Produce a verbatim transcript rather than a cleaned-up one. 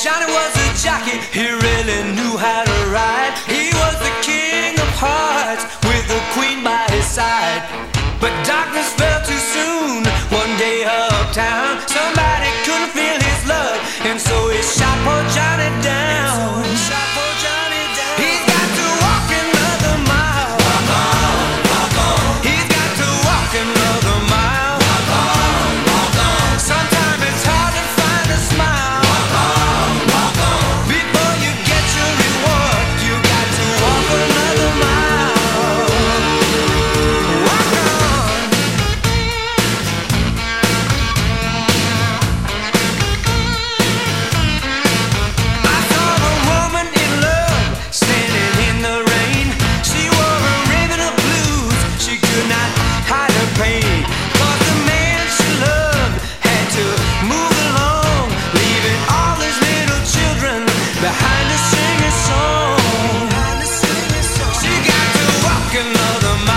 Johnny was a jockey, he really knew how to ride. He was the king of hearts with the queen by his side. But darkness fell too soon one day uptown. Somebody couldn't feel his love, and so he shot poor Johnny down. He's got to walk another mile. He's got to walk another mile. Sometimes it's hard to find a smile. Before you get your reward, you got to walk another mile. Walk on. I saw a woman in love standing in the rain. She wore a ribbon of blues, she could not hide her pain. 'Cause the man she loved had to move along, leaving all his little children behind to sing a song. She got to walk another mile.